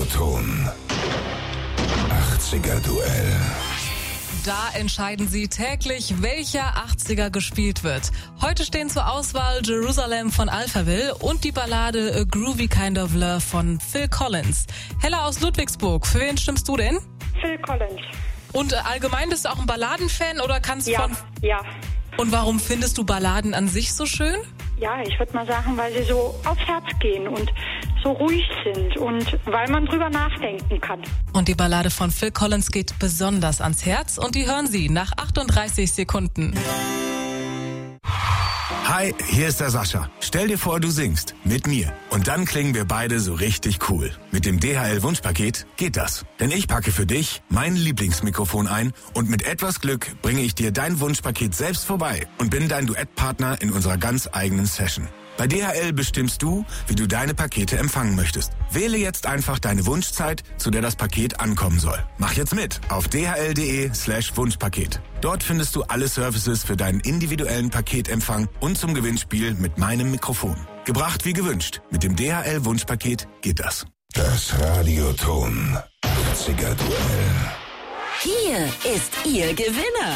Radioton 80er Duell. Da entscheiden sie täglich, welcher 80er gespielt wird. Heute stehen zur Auswahl Jerusalem von Alphaville und die Ballade A Groovy Kind of Love von Phil Collins. Hella aus Ludwigsburg, für wen stimmst du denn? Phil Collins. Und allgemein bist du auch ein Balladenfan oder kannst du Ja. Und warum findest du Balladen an sich so schön? Ja, ich würde mal sagen, weil sie so aufs Herz gehen und so ruhig sind und weil man drüber nachdenken kann. Und die Ballade von Phil Collins geht besonders ans Herz und die hören Sie nach 38 Sekunden. Hi, hier ist der Sascha. Stell dir vor, du singst mit mir. Und dann klingen wir beide so richtig cool. Mit dem DHL-Wunschpaket geht das. Denn ich packe für dich mein Lieblingsmikrofon ein und mit etwas Glück bringe ich dir dein Wunschpaket selbst vorbei und bin dein Duettpartner in unserer ganz eigenen Session. Bei DHL bestimmst du, wie du deine Pakete empfangen möchtest. Wähle jetzt einfach deine Wunschzeit, zu der das Paket ankommen soll. Mach jetzt mit auf dhl.de/Wunschpaket. Dort findest du alle Services für deinen individuellen Paketempfang und zum Gewinnspiel mit meinem Mikrofon. Gebracht wie gewünscht. Mit dem DHL-Wunschpaket geht das. Das Radioton 80er Duell. Hier ist Ihr Gewinner.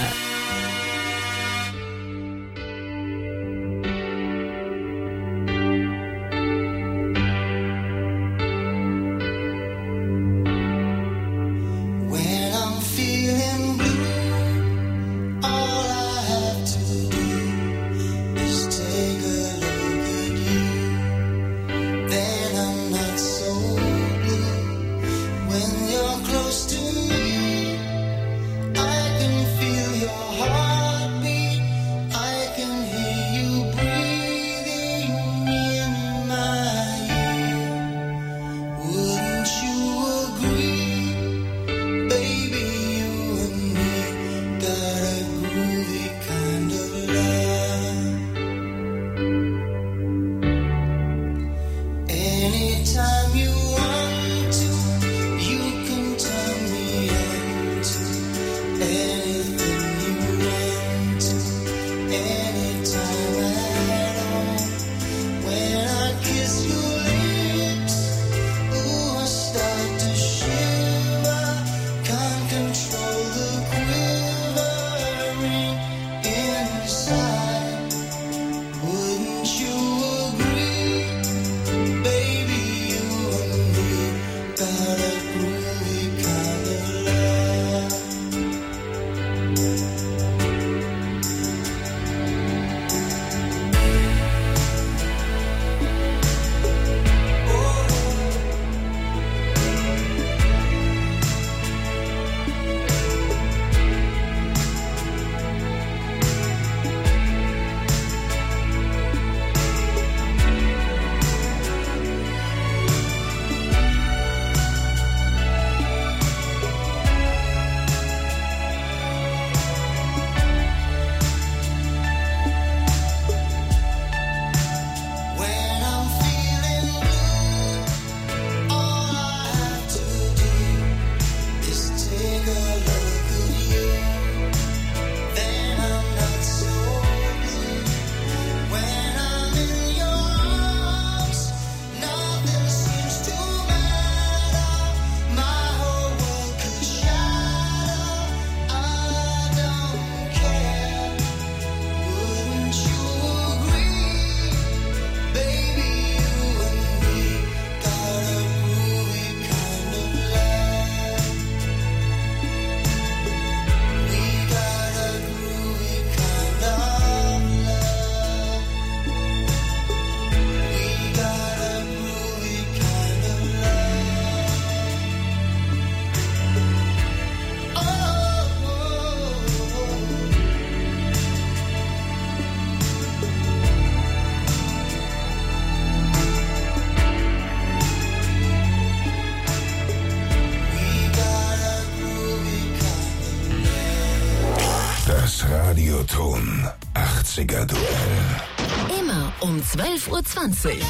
Radioton 80er Duell. Immer um 12:20 Uhr.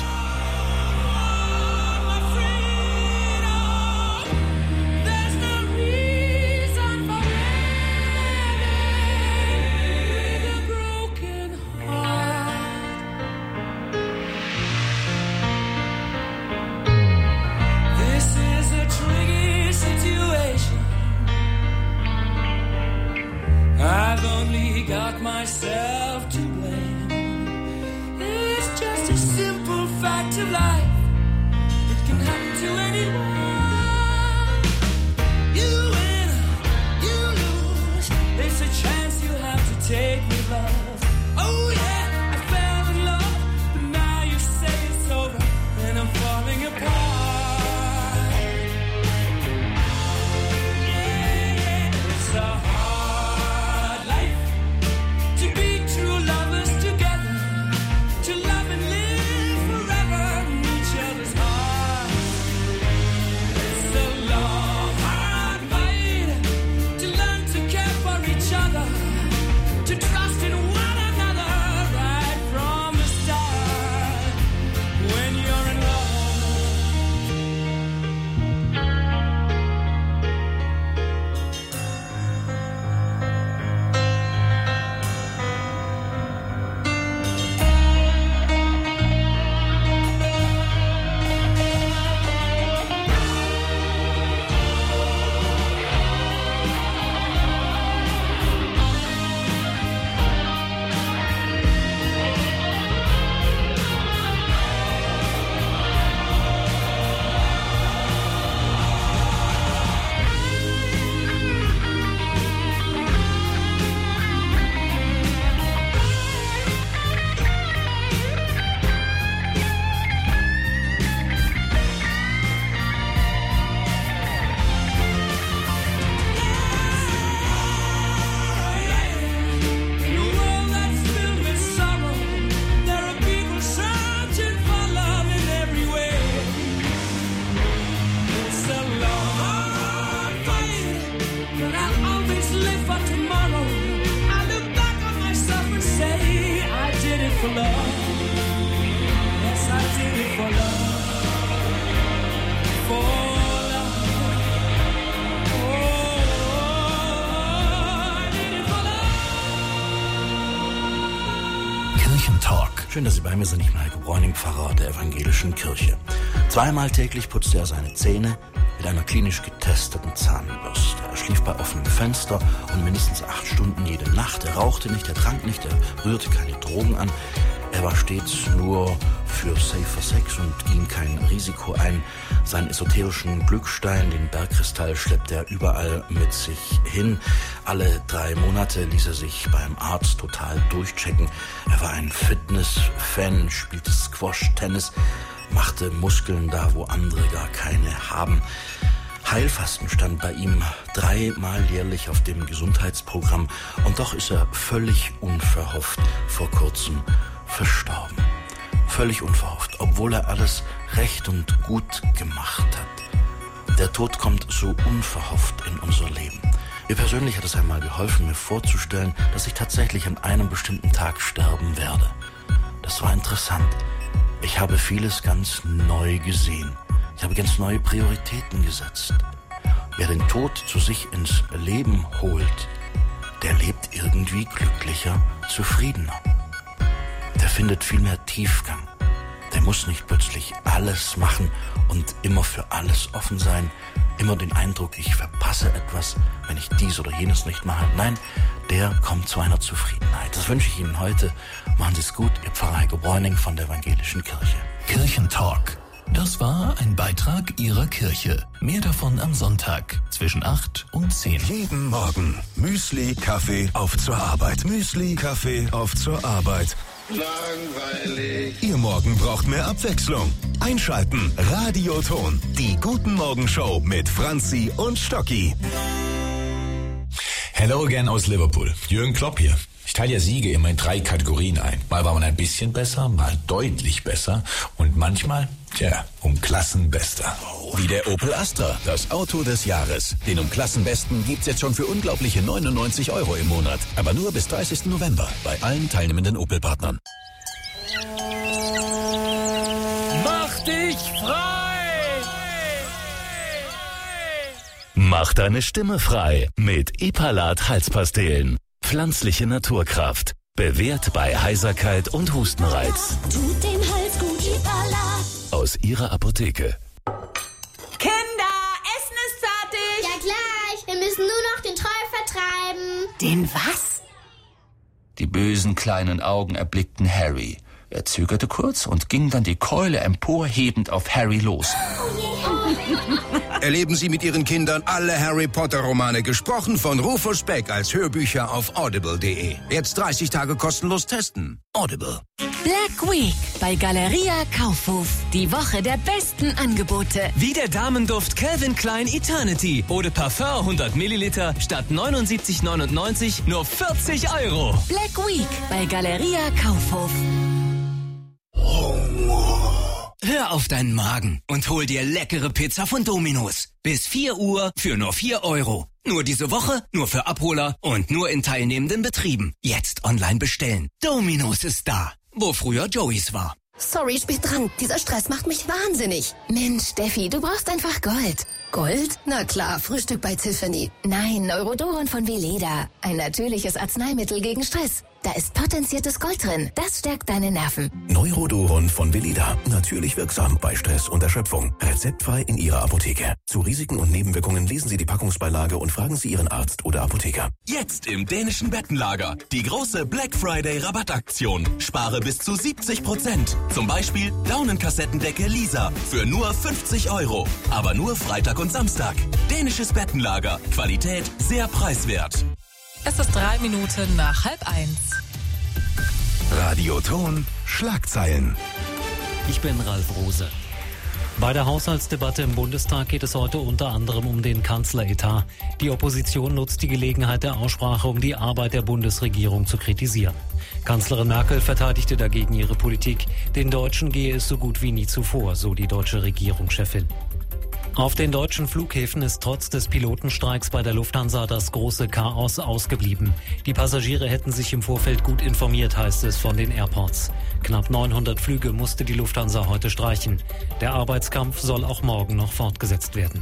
This is a only got myself to blame. It's just a simple fact of life. It can happen to anyone. You win, you lose. It's a chance you have to take with love. Oh yeah, I fell in love, but now you say it's over, and I'm falling apart. A hard life to be true lovers together, to love and live forever in each other's hearts. It's a long, hard fight to learn to care for each other, to trust in one another right from the start. When you're in love. Schön, dass Sie bei mir sind. Ich bin Heiko Bräuning, Pfarrer der evangelischen Kirche. 2-mal täglich putzte er seine Zähne mit einer klinisch getesteten Zahnbürste. Er schlief bei offenem Fenster und mindestens 8 Stunden jede Nacht. Er rauchte nicht, er trank nicht, er rührte keine Drogen an. Er war stets nur für safer Sex und ging kein Risiko ein. Seinen esoterischen Glückstein, den Bergkristall, schleppte er überall mit sich hin. Alle 3 Monate ließ er sich beim Arzt total durchchecken. Er war ein Fitness-Fan, spielte Squash, Tennis, machte Muskeln da, wo andere gar keine haben. Heilfasten stand bei ihm 3-mal jährlich auf dem Gesundheitsprogramm. Und doch ist er völlig unverhofft vor kurzem verstorben. Völlig unverhofft, obwohl er alles recht und gut gemacht hat. Der Tod kommt so unverhofft in unser Leben. Mir persönlich hat es einmal geholfen, mir vorzustellen, dass ich tatsächlich an einem bestimmten Tag sterben werde. Das war interessant. Ich habe vieles ganz neu gesehen. Ich habe ganz neue Prioritäten gesetzt. Wer den Tod zu sich ins Leben holt, der lebt irgendwie glücklicher, zufriedener. Der findet viel mehr Tiefgang. Der muss nicht plötzlich alles machen und immer für alles offen sein. Immer den Eindruck, ich verpasse etwas, wenn ich dies oder jenes nicht mache. Nein, der kommt zu einer Zufriedenheit. Das wünsche ich Ihnen heute. Machen Sie es gut, Ihr Pfarrer Heiko Bräuning von der evangelischen Kirche. Kirchentalk. Das war ein Beitrag Ihrer Kirche. Mehr davon am Sonntag zwischen 8 und 10. Jeden Morgen Müsli, Kaffee, auf zur Arbeit. Müsli, Kaffee, auf zur Arbeit. Langweilig. Ihr Morgen braucht mehr Abwechslung. Einschalten, Radioton, die Guten Morgen Show mit Franzi und Stocki. Hello again aus Liverpool. Jürgen Klopp hier. Ich teile ja Siege immer in 3 Kategorien ein. Mal war man ein bisschen besser, mal deutlich besser und manchmal, um Klassenbester. Wie der Opel Astra, das Auto des Jahres. Den Klassenbesten gibt's jetzt schon für unglaubliche 99 € im Monat. Aber nur bis 30. November bei allen teilnehmenden Opel-Partnern. Mach dich frei! Mach deine Stimme frei mit Ipalat Halspastillen. Pflanzliche Naturkraft. Bewährt bei Heiserkeit und Hustenreiz. Tut dem Hals gut, Ipalat. Aus Ihrer Apotheke. Kinder, Essen ist fertig. Ja gleich, wir müssen nur noch den Troll vertreiben. Den was? Die bösen kleinen Augen erblickten Harry. Er zögerte kurz und ging dann die Keule emporhebend auf Harry los. Erleben Sie mit Ihren Kindern alle Harry Potter Romane, gesprochen von Rufus Beck als Hörbücher auf audible.de. Jetzt 30 Tage kostenlos testen. Audible. Black Week bei Galeria Kaufhof. Die Woche der besten Angebote. Wie der Damenduft Calvin Klein Eternity. Eau de Parfum 100 Milliliter statt 79,99 nur 40 €. Black Week bei Galeria Kaufhof. Hör auf deinen Magen und hol dir leckere Pizza von Domino's. Bis 4 Uhr für nur 4 €. Nur diese Woche, nur für Abholer und nur in teilnehmenden Betrieben. Jetzt online bestellen. Domino's ist da, wo früher Joey's war. Sorry, spät dran. Dieser Stress macht mich wahnsinnig. Mensch, Steffi, du brauchst einfach Gold. Gold? Na klar, Frühstück bei Tiffany. Nein, Neurodoron von Veleda. Ein natürliches Arzneimittel gegen Stress. Da ist potenziertes Gold drin. Das stärkt deine Nerven. Neurodoron von Veleda. Natürlich wirksam bei Stress und Erschöpfung. Rezeptfrei in Ihrer Apotheke. Zu Risiken und Nebenwirkungen lesen Sie die Packungsbeilage und fragen Sie Ihren Arzt oder Apotheker. Jetzt im dänischen Bettenlager. Die große Black Friday Rabattaktion. Spare bis zu 70%. Zum Beispiel Daunenkassettendecke Lisa für nur 50 €. Aber nur Freitag und Samstag. Dänisches Bettenlager. Qualität sehr preiswert. Es ist 3 Minuten nach 12:30. Radioton Schlagzeilen. Ich bin Ralf Rose. Bei der Haushaltsdebatte im Bundestag geht es heute unter anderem um den Kanzleretat. Die Opposition nutzt die Gelegenheit der Aussprache, um die Arbeit der Bundesregierung zu kritisieren. Kanzlerin Merkel verteidigte dagegen ihre Politik. Den Deutschen gehe es so gut wie nie zuvor, so die deutsche Regierungschefin. Auf den deutschen Flughäfen ist trotz des Pilotenstreiks bei der Lufthansa das große Chaos ausgeblieben. Die Passagiere hätten sich im Vorfeld gut informiert, heißt es von den Airports. Knapp 900 Flüge musste die Lufthansa heute streichen. Der Arbeitskampf soll auch morgen noch fortgesetzt werden.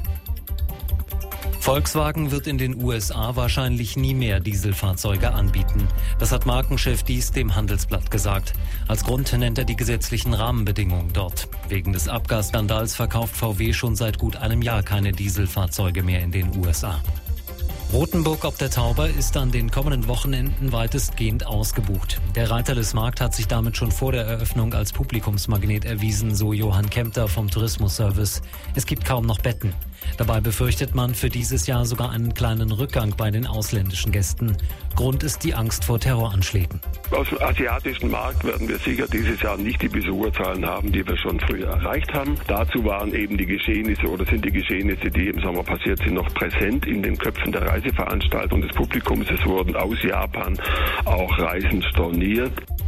Volkswagen wird in den USA wahrscheinlich nie mehr Dieselfahrzeuge anbieten. Das hat Markenchef Diess dem Handelsblatt gesagt. Als Grund nennt er die gesetzlichen Rahmenbedingungen dort. Wegen des Abgasskandals verkauft VW schon seit gut einem Jahr keine Dieselfahrzeuge mehr in den USA. Rothenburg ob der Tauber ist an den kommenden Wochenenden weitestgehend ausgebucht. Der Reiterlesmarkt hat sich damit schon vor der Eröffnung als Publikumsmagnet erwiesen, so Johann Kempter vom Tourismusservice. Es gibt kaum noch Betten. Dabei befürchtet man für dieses Jahr sogar einen kleinen Rückgang bei den ausländischen Gästen. Grund ist die Angst vor Terroranschlägen. Aus dem asiatischen Markt werden wir sicher dieses Jahr nicht die Besucherzahlen haben, die wir schon früher erreicht haben. Dazu waren eben die Geschehnisse oder sind die Geschehnisse, die im Sommer passiert sind, noch präsent in den Köpfen der Reiseveranstalter und des Publikums. Es wurden aus Japan auch Reisen storniert.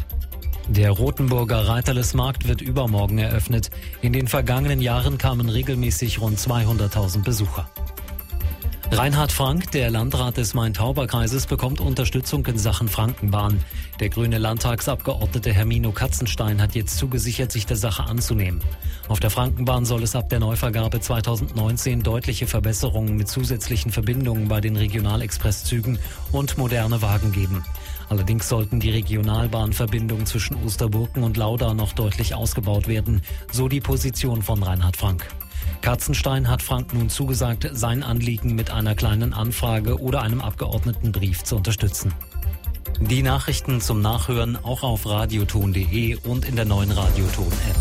Der Rothenburger Reiterlesmarkt wird übermorgen eröffnet. In den vergangenen Jahren kamen regelmäßig rund 200.000 Besucher. Reinhard Frank, der Landrat des Main-Tauber-Kreises, bekommt Unterstützung in Sachen Frankenbahn. Der grüne Landtagsabgeordnete Hermino Katzenstein hat jetzt zugesichert, sich der Sache anzunehmen. Auf der Frankenbahn soll es ab der Neuvergabe 2019 deutliche Verbesserungen mit zusätzlichen Verbindungen bei den Regionalexpresszügen und moderne Wagen geben. Allerdings sollten die Regionalbahnverbindungen zwischen Osterburken und Lauda noch deutlich ausgebaut werden, so die Position von Reinhard Frank. Katzenstein hat Frank nun zugesagt, sein Anliegen mit einer kleinen Anfrage oder einem Abgeordnetenbrief zu unterstützen. Die Nachrichten zum Nachhören auch auf radioton.de und in der neuen Radioton-App.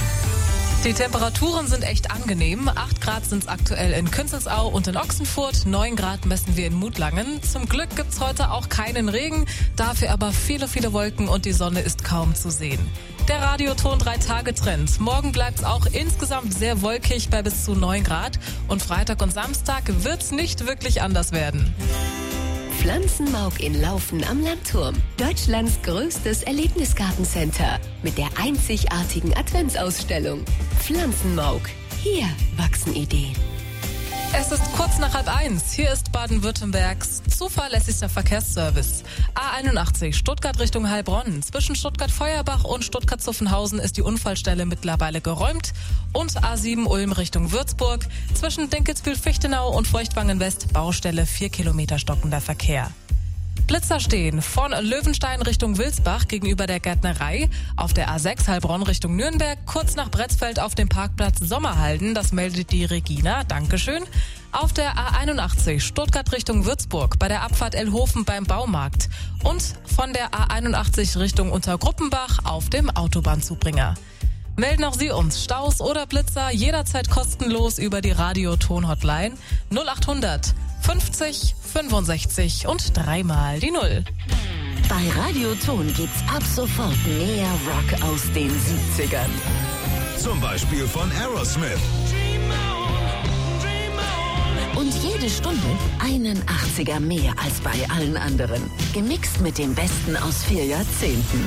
Die Temperaturen sind echt angenehm. 8 Grad sind es aktuell in Künzelsau und in Ochsenfurt. 9 Grad messen wir in Mutlangen. Zum Glück gibt's heute auch keinen Regen, dafür aber viele, viele Wolken und die Sonne ist kaum zu sehen. Der Radioton 3-Tage-Trend. Morgen bleibt's auch insgesamt sehr wolkig bei bis zu 9 Grad. Und Freitag und Samstag wird's nicht wirklich anders werden. Pflanzenmauk in Laufen am Landturm. Deutschlands größtes Erlebnisgartencenter mit der einzigartigen Adventsausstellung. Pflanzenmauk. Hier wachsen Ideen. Es ist kurz nach 12:30. Hier ist Baden-Württembergs zuverlässigster Verkehrsservice. A81 Stuttgart Richtung Heilbronn. Zwischen Stuttgart-Feuerbach und Stuttgart-Zuffenhausen ist die Unfallstelle mittlerweile geräumt. Und A7 Ulm Richtung Würzburg. Zwischen Dinkelsbühl-Fichtenau und Feuchtwangen-West Baustelle 4 Kilometer stockender Verkehr. Blitzer stehen von Löwenstein Richtung Wilsbach gegenüber der Gärtnerei, auf der A6 Heilbronn Richtung Nürnberg, kurz nach Bretzfeld auf dem Parkplatz Sommerhalden, das meldet die Regina, Dankeschön. Auf der A81 Stuttgart Richtung Würzburg bei der Abfahrt Elhofen beim Baumarkt und von der A81 Richtung Untergruppenbach auf dem Autobahnzubringer. Melden auch Sie uns Staus oder Blitzer jederzeit kostenlos über die Radio-Ton-Hotline 0800 50 65 und 3 die 0. Bei Radio Ton gibt's ab sofort mehr Rock aus den 70ern. Zum Beispiel von Aerosmith. Und jede Stunde einen 80er mehr als bei allen anderen. Gemixt mit dem Besten aus 4 Jahrzehnten.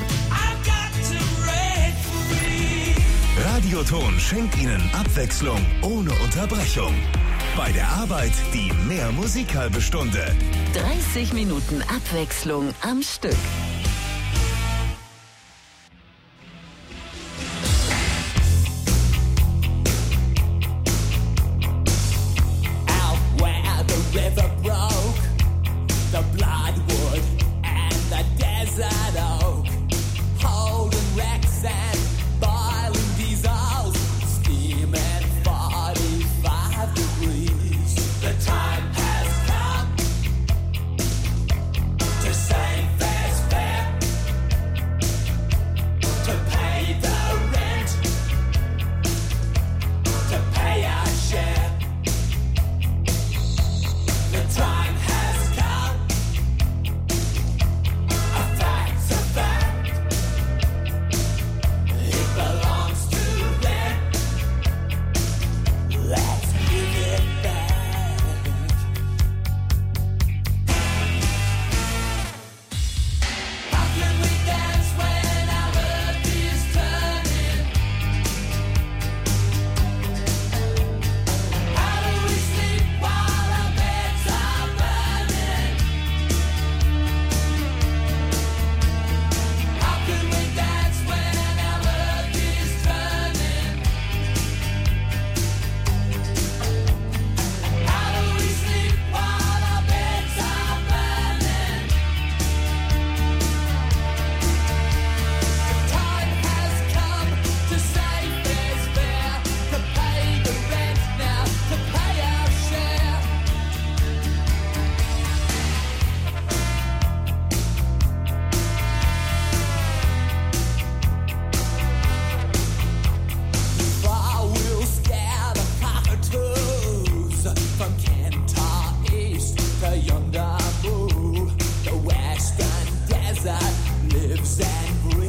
Radioton schenkt Ihnen Abwechslung ohne Unterbrechung. Bei der Arbeit die mehr Musik halbe Stunde. 30 Minuten Abwechslung am Stück. Out where the river broke, the bloodwood and the desert oak, holding wrecks and boiling diesels, steaming 45 degrees. The time has come to save fair's fair, to pay the rent, to pay our share. The time has come, a fact's a fact, it belongs to them, let's give it back. How can we dance when our earth is turning? How do we sleep while our beds are burning? How can we dance when our earth is turning? How do we sleep while our beds are burning? The time has come to save fair's fair, to pay the rent now, to pay our share. I will scare the cockatoos from Kentar East to Yondabu. The western desert lives and breathes.